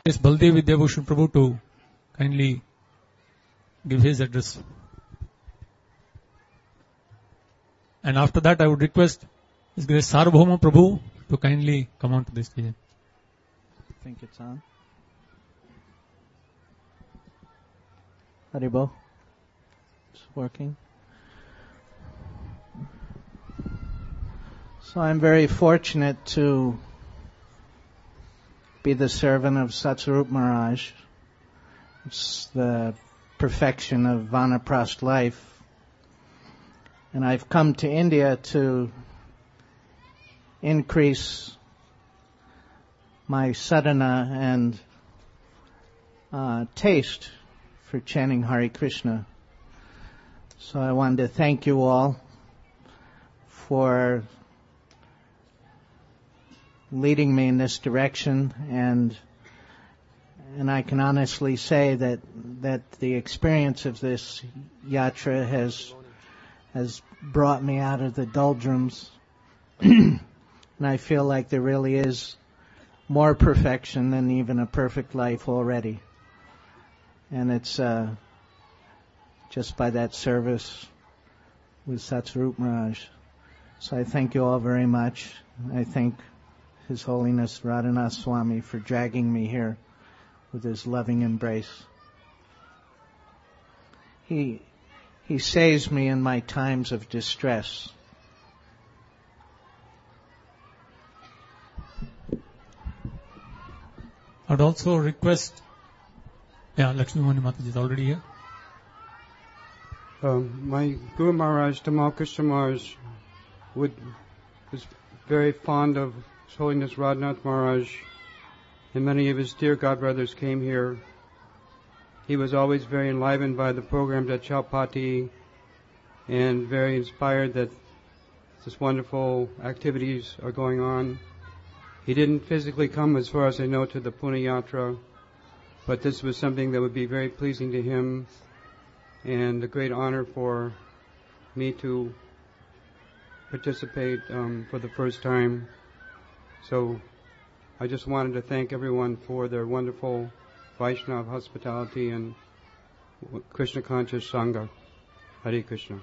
request Baldev Vidyabhushan Prabhu to kindly give his address. And after that, I would request His Grace Sarvabhauma Prabhu to kindly come on to the stage. I think it's on. Haribo. It's working. So I'm very fortunate to be the servant of Satsarup Maharaj. It's the perfection of Vanaprastha life. And I've come to India to increase my sadhana and taste for chanting Hare Krishna. So I wanted to thank you all for leading me in this direction, and I can honestly say that the experience of this yatra has brought me out of the doldrums, and I feel like there really is more perfection than even a perfect life already. And it's just by that service with Satsarup Maharaj. So I thank you all very much. I thank His Holiness Radhanath Swami for dragging me here with his loving embrace. He saves me in my times of distress. I'd also request, Lakshmi Moni Mataji is already here. My Guru Maharaj, Tamal Krishna Maharaj, was very fond of His Holiness Radhanath Maharaj, and many of his dear godbrothers came here. He was always very enlivened by the programs at Chowpatty and very inspired that such wonderful activities are going on. He didn't physically come, as far as I know, to the Pune Yatra, but this was something that would be very pleasing to him and a great honor for me to participate for the first time. So I just wanted to thank everyone for their wonderful Vaishnava hospitality and Krishna conscious Sangha. Hare Krishna.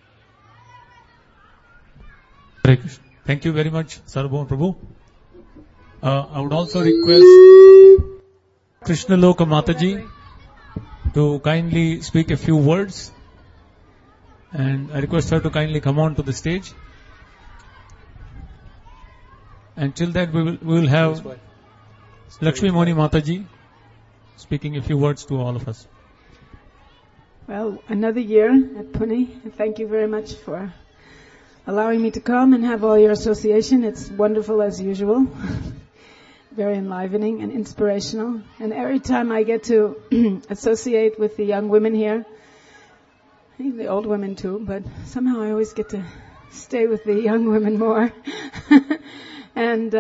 Hare Krishna. Thank you very much, Sarvabhauma Prabhu. I would also request Krishna Loka Mataji to kindly speak a few words, and I request her to kindly come on to the stage. And till that we will have Lakshmi Moni Mataji speaking a few words to all of us. Well, another year at Pune. Thank you very much for allowing me to come and have all your association. It's wonderful as usual. Very enlivening and inspirational. And every time I get to associate with the young women here, I think the old women too, but somehow I always get to stay with the young women more. And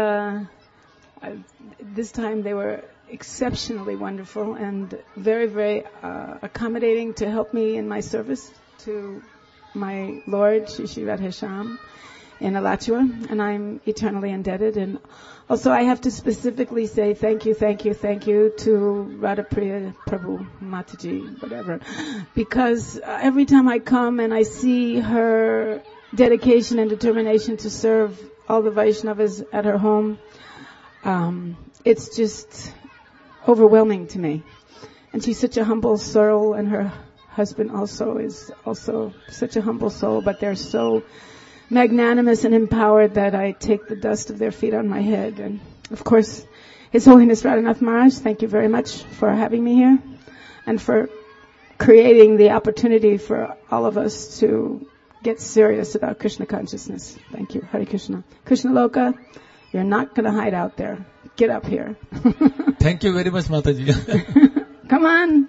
this time they were exceptionally wonderful and very, very accommodating to help me in my service to my Lord, Shri Shri Radhesham, in Alachua, and I'm eternally indebted. And also I have to specifically say thank you to Radhapriya Prabhu, Mataji, whatever, because every time I come and I see her dedication and determination to serve all the Vaishnavas at her home, it's just overwhelming to me. And she's such a humble soul, and her husband also is also such a humble soul, but they're so magnanimous and empowered that I take the dust of their feet on my head. And of course, His Holiness Radhanath Maharaj, thank you very much for having me here and for creating the opportunity for all of us to get serious about Krishna consciousness. Thank you. Hare Krishna. Krishna Loka, you're not going to hide out there. Get up here. Thank you very much, Mataji. Come on.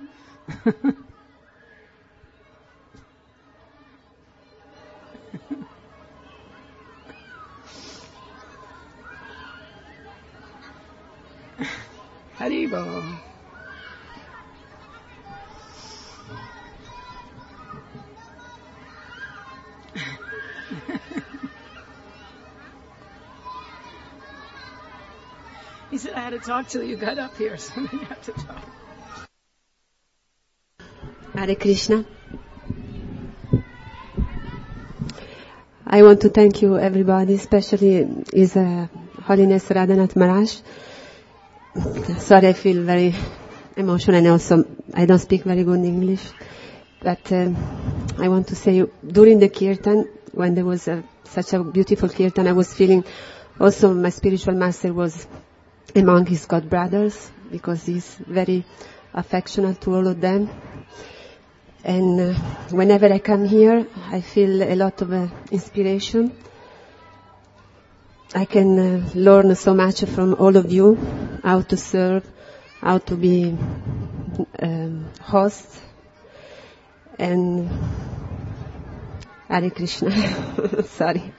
Haribo. He said I had to talk till you got up here, so you have to talk. Hare Krishna. I want to thank you, everybody, especially His Holiness Radhanath Maharaj. Sorry, I feel very emotional, and also I don't speak very good English. But I want to say, during the kirtan, when there was such a beautiful kirtan, I was feeling also my spiritual master was among his god brothers, because he's very affectionate to all of them. And whenever I come here, I feel a lot of inspiration. I can learn so much from all of you, how to serve, how to be host. And Hare Krishna. Sorry.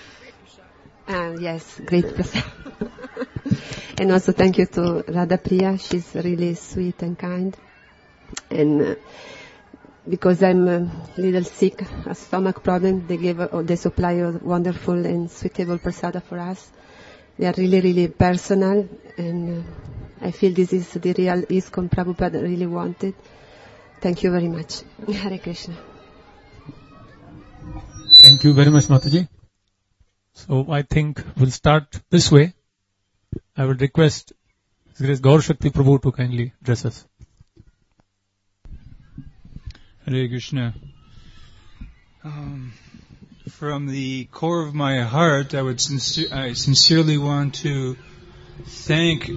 Yes, great prasad. And also thank you to Radha Priya. She's really sweet and kind. And because I'm a little sick, a stomach problem, they supply a wonderful and suitable prasada for us. They are really, really personal, and I feel this is the real ISKCON Prabhupada really wanted. Thank you very much. Hare Krishna. Thank you very much, Mataji. So I think we'll start this way. I would request His Grace Gaur Shakti Prabhu to kindly address us. Hare Krishna. From the core of my heart, I sincerely want to thank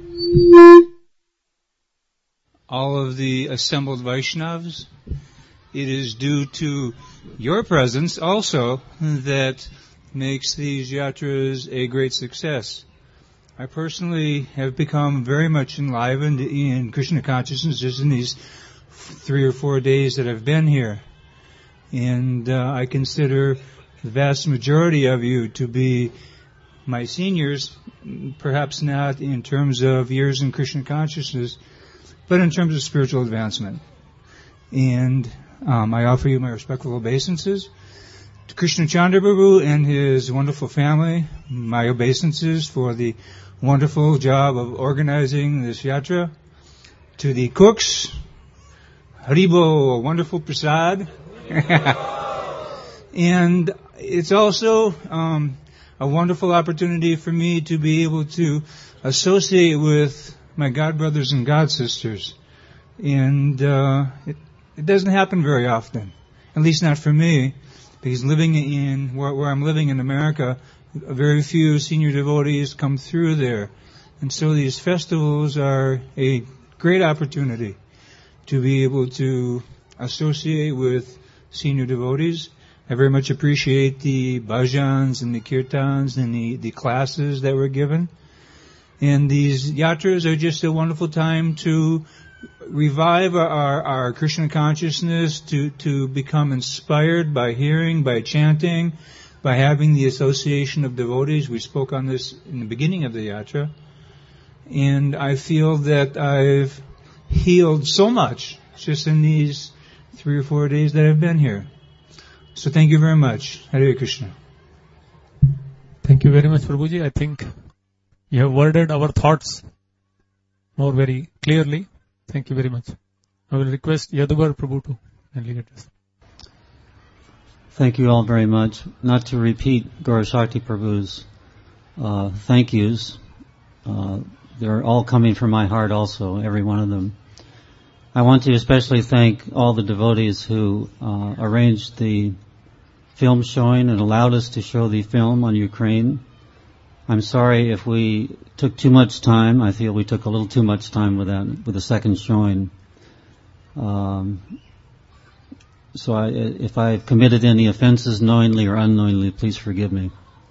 all of the assembled Vaishnavas. It is due to your presence also that makes these yatras a great success. I personally have become very much enlivened in Krishna consciousness just in these 3 or 4 days that I've been here. And I consider the vast majority of you to be my seniors, perhaps not in terms of years in Krishna consciousness, but in terms of spiritual advancement. And I offer you my respectful obeisances. To Krishna Chandra Prabhu and his wonderful family, my obeisances for the wonderful job of organizing this yatra. To the cooks, Haribo, a wonderful prasad. And it's also a wonderful opportunity for me to be able to associate with my god brothers and god sisters. And it doesn't happen very often, at least not for me, because living in where I'm living in America, very few senior devotees come through there. And so these festivals are a great opportunity to be able to associate with senior devotees. I very much appreciate the bhajans and the kirtans and the classes that were given. And these yatras are just a wonderful time to revive our Krishna consciousness, to become inspired by hearing, by chanting, by having the association of devotees. We spoke on this in the beginning of the yatra. And I feel that I've healed so much just in these 3 or 4 days that I've been here. So thank you very much. Hare Krishna. Thank you very much, Prabhuji. I think you have worded our thoughts more very clearly. Thank you very much. I will request Yadubar Prabhu to kindly address. Thank you all very much. Not to repeat Gaurashakti Prabhu's thank yous. They're all coming from my heart also, every one of them. I want to especially thank all the devotees who arranged the film showing and allowed us to show the film on Ukraine. I'm sorry if we took too much time. I feel we took a little too much time with the second showing. So if I've committed any offenses knowingly or unknowingly, please forgive me.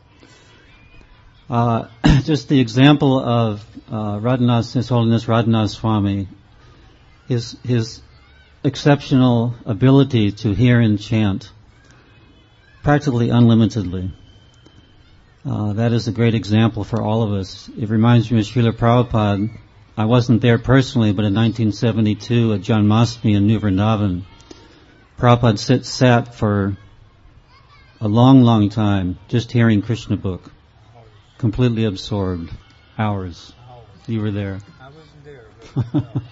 Just the example of His Holiness Radhanath Swami, his exceptional ability to hear and chant practically unlimitedly. That is a great example for all of us. It reminds me of Srila Prabhupada. I wasn't there personally, but in 1972 at Janmashtami in New Vrindavan, Prabhupada sat for a long, long time just hearing Krishna book, completely absorbed, hours. You were there. I wasn't there.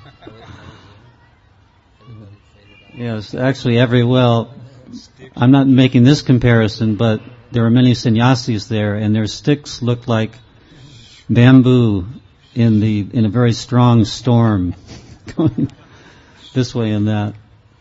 Yes, actually, I'm not making this comparison, but there were many sannyasis there, and their sticks looked like bamboo in a very strong storm, going this way and that.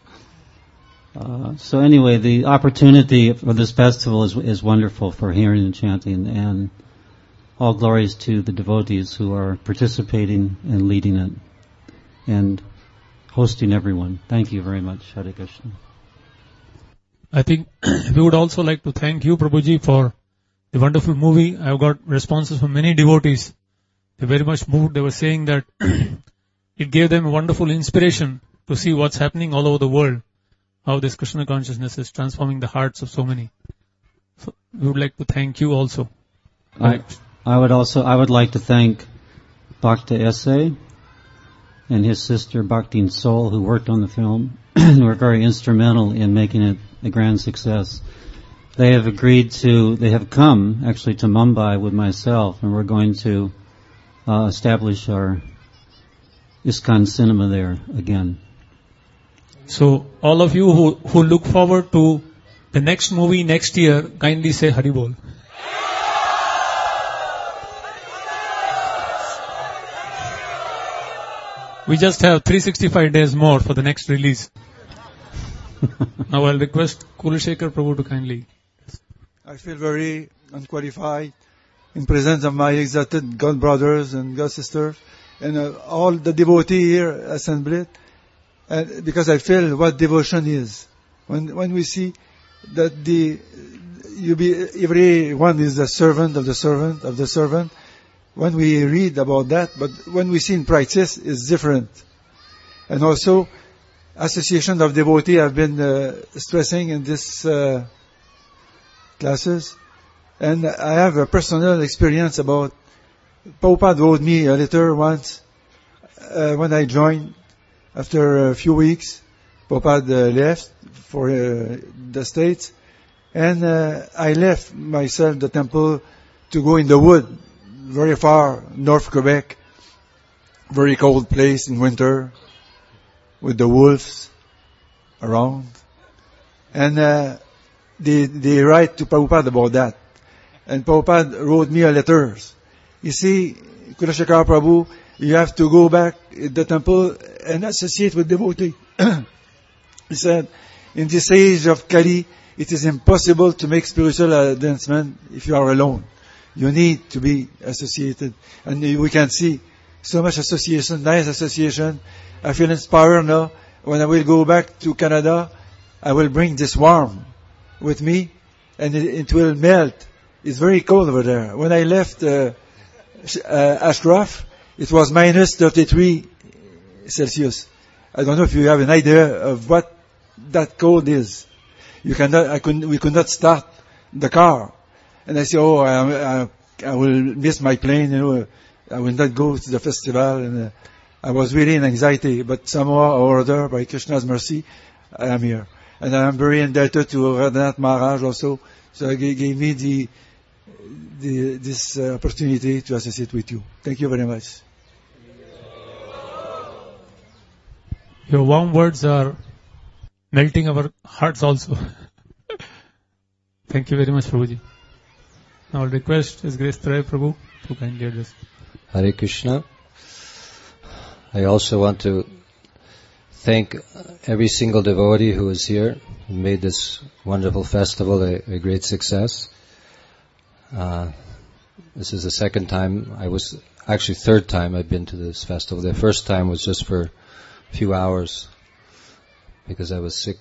So anyway, the opportunity for this festival is wonderful for hearing and chanting, and all glories to the devotees who are participating and leading it, and hosting everyone. Thank you very much, Hare Krishna. I think we would also like to thank you, Prabhuji, for the wonderful movie. I've got responses from many devotees. They were very much moved. They were saying that it gave them a wonderful inspiration to see what's happening all over the world, how this Krishna consciousness is transforming the hearts of so many. So we would like to thank you also. I would like to thank Bhakta Esse and his sister Bhaktin Sol, who worked on the film and were very instrumental in making it a grand success. They have come actually to Mumbai with myself, and we're going to establish our ISKCON cinema there again. So all of you who look forward to the next movie next year, kindly say Haribol. We just have 365 days more for the next release. Now I'll request Kulashekar Prabhu to kindly. I feel very unqualified in presence of my exalted God brothers and God sisters and all the devotees here assembled, and because I feel what devotion is. When we see that everyone is the servant of the servant of the servant, when we read about that, but when we see in practice, it's different. And also, association of devotees have been stressing in this classes. And I have a personal experience about, Prabhupada wrote me a letter once when I joined. After a few weeks, Prabhupada left for the States. And I left myself the temple to go in the wood, very far, North Quebec, very cold place in winter, with the wolves around. And they write to Prabhupada about that. And Prabhupada wrote me a letter. You see, Kulashekar Prabhu, you have to go back to the temple and associate with devotee. He said, in this age of Kali, it is impossible to make spiritual advancement if you are alone. You need to be associated. And we can see so much association, nice association. I feel inspired now. When I will go back to Canada, I will bring this warm with me, and it will melt. It's very cold over there. When I left Ashcroft, it was minus 33 Celsius. I don't know if you have an idea of what that cold is. We could not start the car. And I say, I will miss my plane, I will not go to the festival. And I was really in anxiety, but somehow or other, by Krishna's mercy, I am here. And I am very indebted to Radhanath Maharaj also. So he gave me this opportunity to associate with you. Thank you very much. Your warm words are melting our hearts also. Thank you very much, Prabhuji. Now I'll request His Grace Tarai Prabhu to kindly address. Hare Krishna. I also want to thank every single devotee who is here, who made this wonderful festival a great success. This is the second time, third time I've been to this festival. The first time was just for a few hours because I was sick.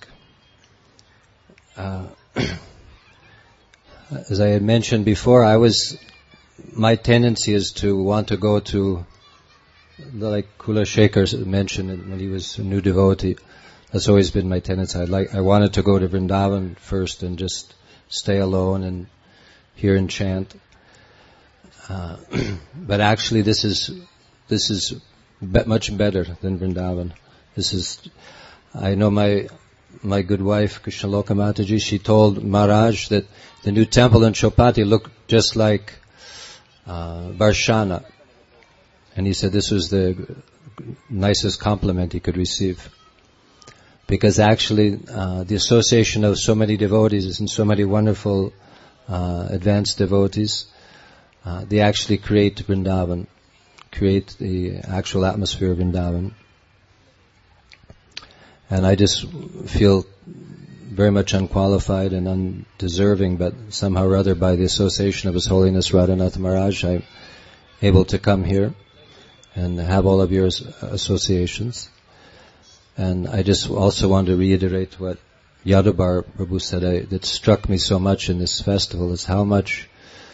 As I had mentioned before, my tendency is to want to go to, like Kulashekar mentioned when he was a new devotee. That's always been my tendency. I wanted to go to Vrindavan first and just stay alone and hear and chant. But actually, this is much better than Vrindavan. I know my good wife Krishnaloka Mataji. She told Maharaj that the new temple in Chopati looked just like Barshana. And he said this was the nicest compliment he could receive. Because actually, the association of so many devotees and so many wonderful advanced devotees, they actually create Vrindavan, create the actual atmosphere of Vrindavan. And I just feel very much unqualified and undeserving, but somehow or other by the association of His Holiness Radhanath Maharaj, I'm able to come here and have all of your associations. And I just also want to reiterate what Yadavar Prabhu said, that struck me so much in this festival, is how much,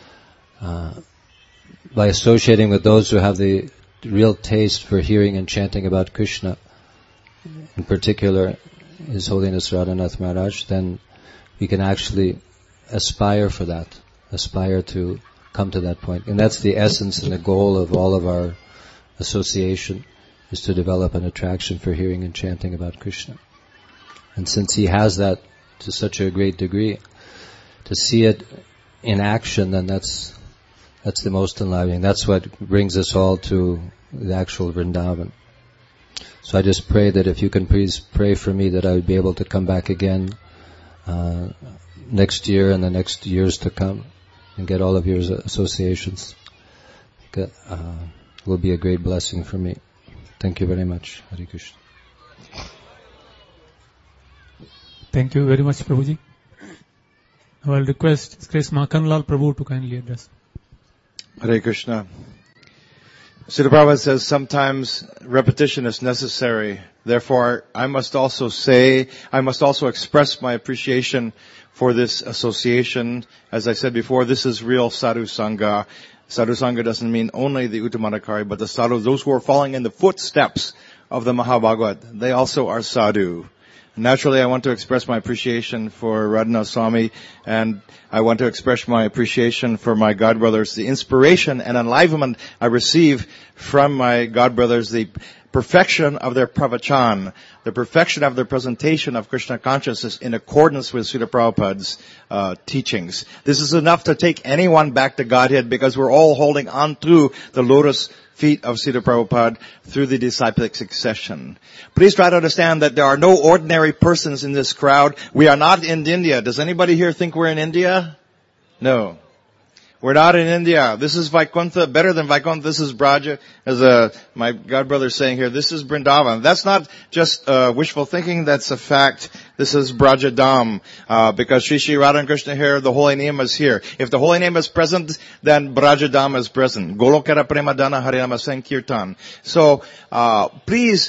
by associating with those who have the real taste for hearing and chanting about Krishna, in particular His Holiness Radhanath Maharaj, then we can actually aspire for that, aspire to come to that point. And that's the essence and the goal of all of our association, is to develop an attraction for hearing and chanting about Krishna. And since he has that to such a great degree, to see it in action, then that's the most enlivening. That's what brings us all to the actual Vrindavan. So I just pray that if you can please pray for me that I would be able to come back again next year and the next years to come and get all of your associations. It will be a great blessing for me. Thank you very much. Hare Krishna. Thank you very much, Prabhuji. I will request His Grace Makhanlal Prabhu to kindly address. Hare Krishna. Srila Prabhupada says sometimes repetition is necessary. Therefore, I must also express my appreciation for this association. As I said before, this is real Sadhu Sangha. Sadhu Sangha doesn't mean only the Uttamadhikari, but the Sadhu, those who are following in the footsteps of the Mahabhagavad. They also are Sadhu. Naturally, I want to express my appreciation for Radhanath Swami, and I want to express my appreciation for my godbrothers, the inspiration and enlivenment I receive from my godbrothers, the perfection of their pravachan, the perfection of their presentation of Krishna consciousness in accordance with Srila Prabhupada's teachings. This is enough to take anyone back to Godhead, because we're all holding on to the lotus feet of Srila Prabhupada through the disciplic succession. Please try to understand that there are no ordinary persons in this crowd. We are not in India. Does anybody here think we're in India? No. We're not in India. This is Vaikuntha, better than Vaikuntha. This is Braja, as my godbrother is saying here. This is Vrindavan. That's not just wishful thinking. That's a fact. This is Braja Dham, because Shri Shri Radha and Krishna here, the holy name is here. If the holy name is present, then Braja Dham is present. Golokara Premadana Harinama Sankirtan. So, please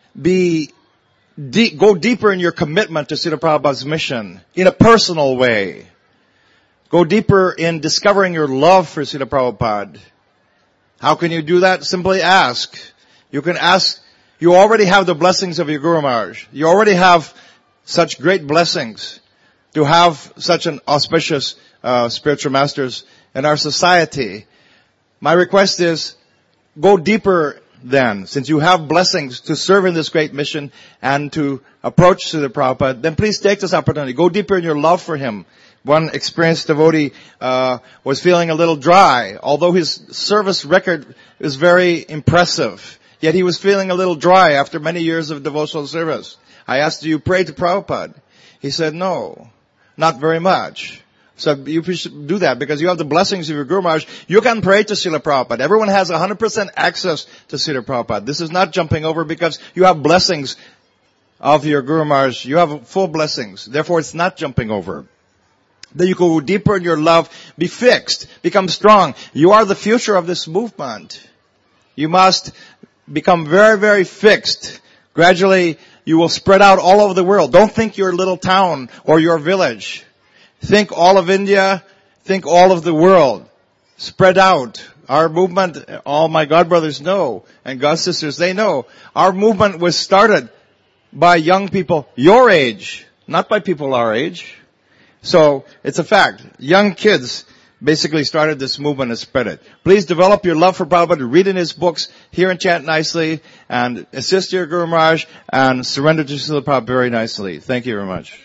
go deeper in your commitment to Srila Prabhupada's mission in a personal way. Go deeper in discovering your love for Srila Prabhupada. How can you do that? Simply ask. You can ask. You already have the blessings of your Guru Maharaj. You already have such great blessings to have such an auspicious spiritual masters in our society. My request is, go deeper then. Since you have blessings to serve in this great mission and to approach Srila Prabhupada, then please take this opportunity. Go deeper in your love for him. One experienced devotee was feeling a little dry, although his service record is very impressive. Yet he was feeling a little dry after many years of devotional service. I asked, do you pray to Prabhupada? He said, no, not very much. So you should do that, because you have the blessings of your Guru Maharaj. You can pray to Srila Prabhupada. Everyone has 100% access to Srila Prabhupada. This is not jumping over, because you have blessings of your Guru Maharaj. You have full blessings. Therefore, it's not jumping over. Then you go deeper in your love, be fixed, become strong. You are the future of this movement. You must become very, very fixed. Gradually, you will spread out all over the world. Don't think your little town or your village. Think all of India. Think all of the world. Spread out. Our movement, all my godbrothers know, and godsisters, they know. Our movement was started by young people your age, not by people our age. So, it's a fact. Young kids basically started this movement and spread it. Please develop your love for Prabhupada, read in his books, hear and chant nicely, and assist your Guru Maharaj, and surrender to Srila Prabhupada very nicely. Thank you very much.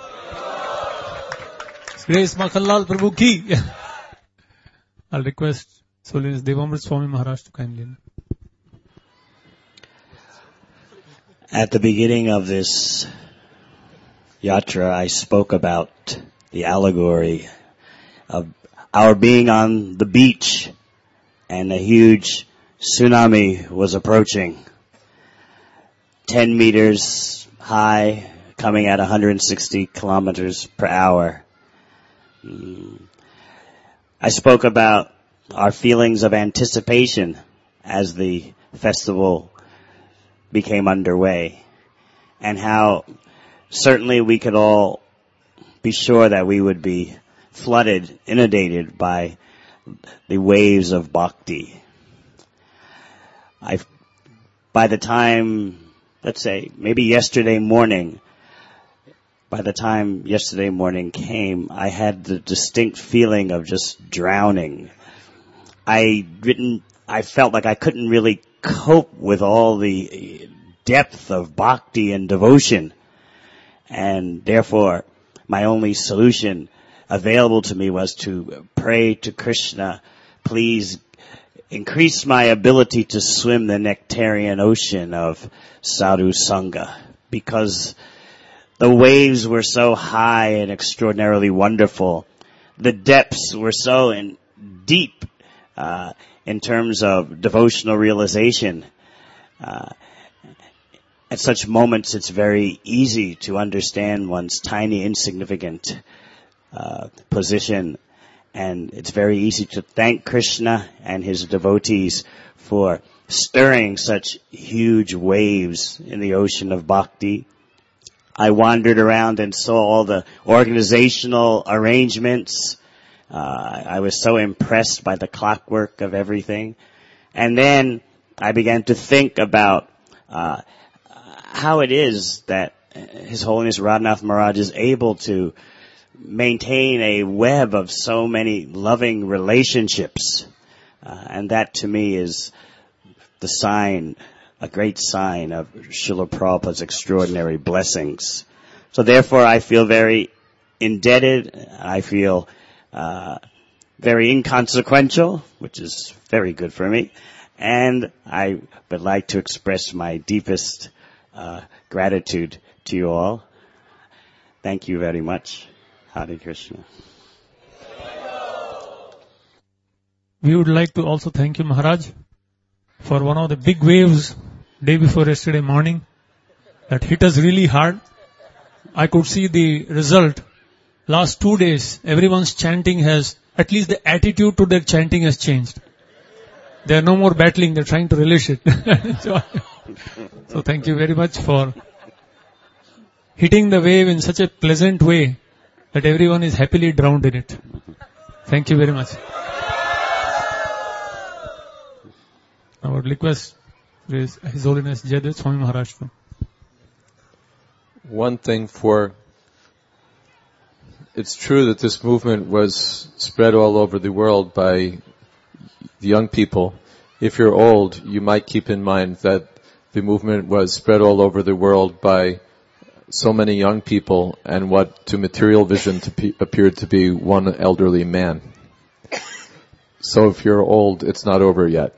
Grace Makhanlal Prabhu ki. I'll request His Holiness Devamrit Swami Maharaj to kindly. At the beginning of this yatra, I spoke about the allegory of our being on the beach and a huge tsunami was approaching, 10 meters high, coming at 160 kilometers per hour. I spoke about our feelings of anticipation as the festival became underway, and how certainly we could all be sure that we would be flooded, inundated by the waves of bhakti. By the time, let's say, maybe yesterday morning came, I had the distinct feeling of just drowning. I felt like I couldn't really cope with all the depth of bhakti and devotion. And therefore, my only solution available to me was to pray to Krishna, please increase my ability to swim the nectarian ocean of sadhu sangha, because the waves were so high and extraordinarily wonderful. The depths were so deep in terms of devotional realization. At such moments, it's very easy to understand one's tiny, insignificant position, and it's very easy to thank Krishna and his devotees for stirring such huge waves in the ocean of bhakti. I wandered around and saw all the organizational arrangements. I was so impressed by the clockwork of everything. And then I began to think about how it is that His Holiness Radhanath Maharaj is able to maintain a web of so many loving relationships. And that to me is the sign, a great sign of Srila Prabhupada's extraordinary blessings. So therefore I feel very indebted. I feel very inconsequential, which is very good for me. And I would like to express my deepest gratitude to you all. Thank you very much. Hare Krishna. We would like to also thank you, Maharaj, for one of the big waves day before yesterday morning that hit us really hard. I could see the result. Last 2 days, everyone's chanting has, at least the attitude to their chanting has changed. They are no more battling, they're trying to relish it. So thank you very much for hitting the wave in such a pleasant way that everyone is happily drowned in it. Thank you very much. I would request His Holiness Jayadeva Swami Maharaj. One thing it's true that this movement was spread all over the world by the young people. If you're old, you might keep in mind that the movement was spread all over the world by so many young people, and what to material vision appeared to be one elderly man. So if you're old, it's not over yet.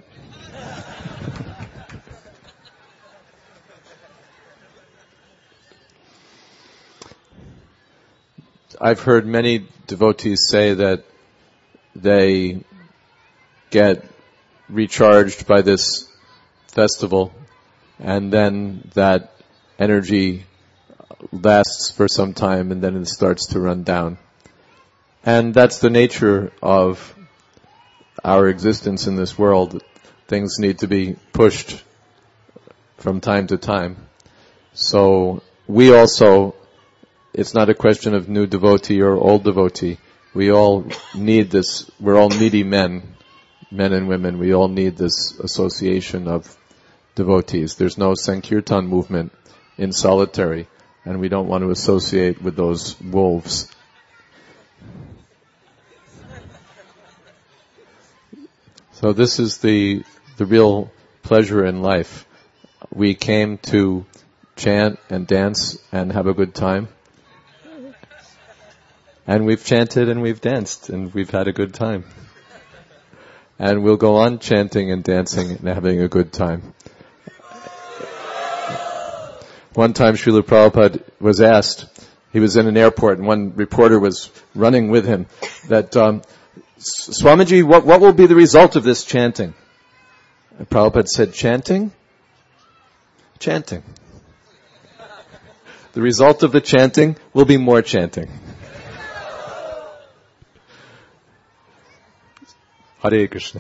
I've heard many devotees say that they get recharged by this festival, and then that energy lasts for some time and then it starts to run down. And that's the nature of our existence in this world. Things need to be pushed from time to time. So we also, it's not a question of new devotee or old devotee. We all need this, we're all needy men and women. We all need this association of devotees. There's no Sankirtan movement in solitary, and we don't want to associate with those wolves. So this is the real pleasure in life. We came to chant and dance and have a good time. And we've chanted and we've danced and we've had a good time. And we'll go on chanting and dancing and having a good time. One time Srila Prabhupada was asked, he was in an airport and one reporter was running with him, that, Swamiji, what will be the result of this chanting? And Prabhupada said, chanting? Chanting. The result of the chanting will be more chanting. Hare Krishna.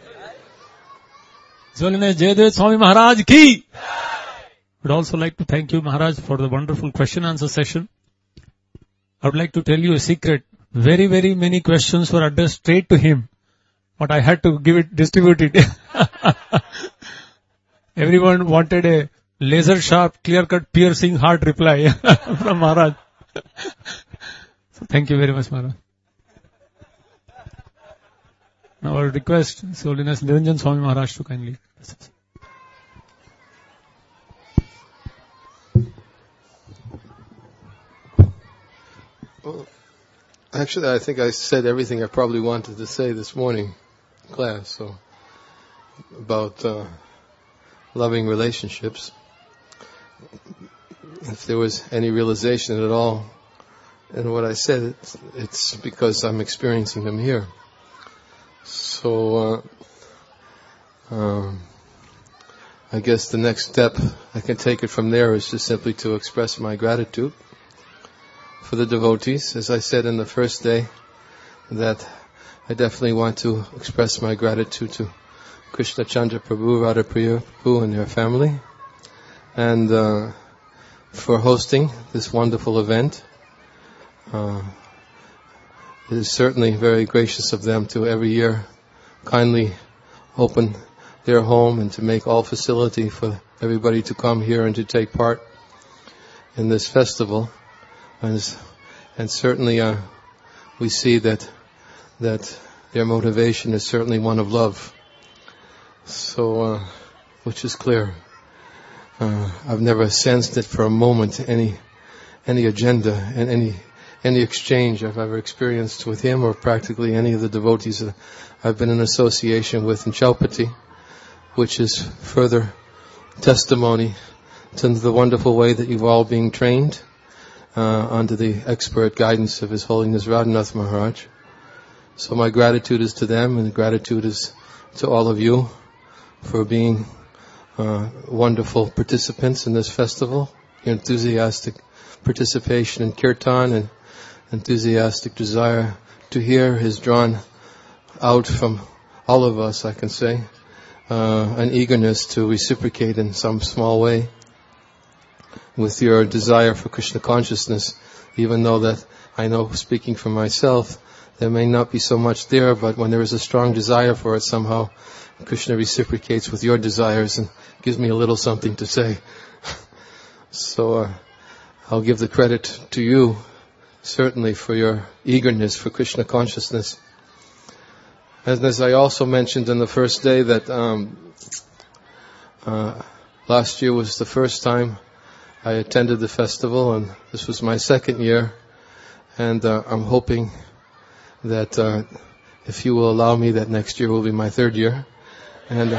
Jayadeva Swami Maharaj ki! Would also like to thank you, Maharaj, for the wonderful question answer session. I would like to tell you a secret. Very, very many questions were addressed straight to him, but I had to distribute it. Everyone wanted a laser sharp, clear cut, piercing, hard reply from Maharaj. So thank you very much, Maharaj. Now I request His Holiness Niranjan Swami Maharaj to kindly. Well, actually, I think I said everything I probably wanted to say this morning in class. So about loving relationships. If there was any realization at all in what I said, it's because I'm experiencing them here. So I guess the next step, I can take it from there, is just simply to express my gratitude for the devotees. As I said in the first day, that I definitely want to express my gratitude to Krishna Chandra Prabhu, Radha Priya Prabhu and their family, and for hosting this wonderful event. It is certainly very gracious of them to every year kindly open their home and to make all facility for everybody to come here and to take part in this festival. And certainly we see that their motivation is certainly one of love. So, which is clear. I've never sensed it for a moment, any agenda and any exchange I've ever experienced with him or practically any of the devotees that I've been in association with in Chaupati, which is further testimony to the wonderful way that you've all been trained under the expert guidance of His Holiness Radhanath Maharaj. So my gratitude is to them, and gratitude is to all of you for being wonderful participants in this festival. Your enthusiastic participation in kirtan and enthusiastic desire to hear has drawn out from all of us, I can say, an eagerness to reciprocate in some small way with your desire for Krishna consciousness, even though that I know, speaking for myself, there may not be so much there, but when there is a strong desire for it, somehow Krishna reciprocates with your desires and gives me a little something to say. So I'll give the credit to you, certainly, for your eagerness for Krishna consciousness. And as I also mentioned on the first day, that last year was the first time I attended the festival, and this was my second year. And I'm hoping that if you will allow me, that next year will be my third year. And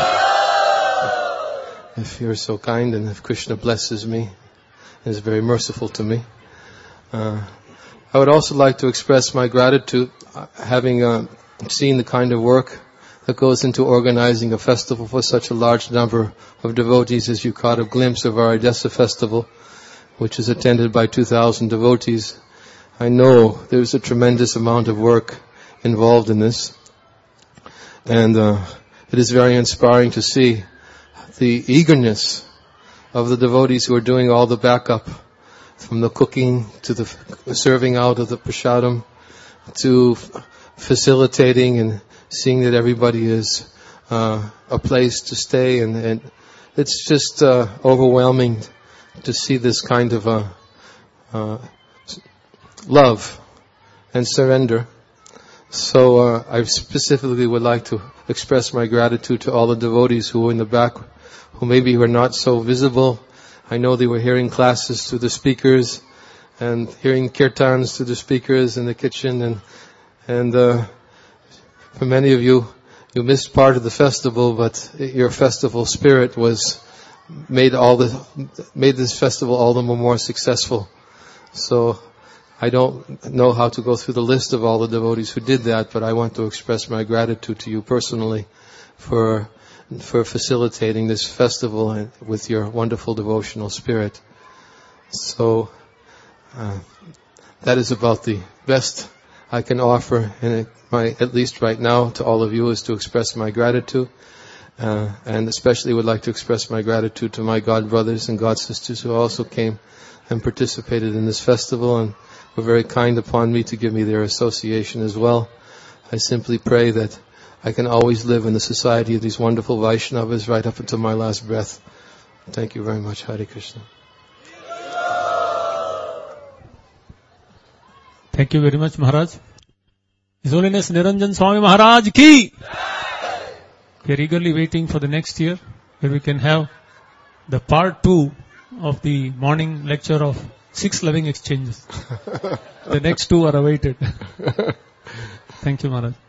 if you're so kind, and if Krishna blesses me and is very merciful to me. I would also like to express my gratitude, having seen the kind of work that goes into organizing a festival for such a large number of devotees, as you caught a glimpse of our Odessa festival, which is attended by 2,000 devotees. I know there's a tremendous amount of work involved in this, and it is very inspiring to see the eagerness of the devotees who are doing all the backup, from the cooking to the serving out of the prasadam, to facilitating and seeing that everybody is a place to stay, and it's just overwhelming to see this kind of love and surrender. So I specifically would like to express my gratitude to all the devotees who were in the back, who maybe were not so visible. I know they were hearing classes through the speakers and hearing kirtans through the speakers in the kitchen, and for many of you, you missed part of the festival, but your festival spirit was made this festival all the more successful. So I don't know how to go through the list of all the devotees who did that, but I want to express my gratitude to you personally for facilitating this festival and with your wonderful devotional spirit. So that is about the best I can offer, and at least right now to all of you, is to express my gratitude, and especially would like to express my gratitude to my God brothers and God sisters who also came and participated in this festival and were very kind upon me to give me their association as well. I simply pray that I can always live in the society of these wonderful Vaishnavas right up until my last breath. Thank you very much. Hare Krishna. Thank you very much, Maharaj. His Holiness Niranjan Swami Maharaj ki! We are eagerly waiting for the next year, where we can have the part 2 of the morning lecture of 6 loving exchanges. The next 2 are awaited. Thank you, Maharaj.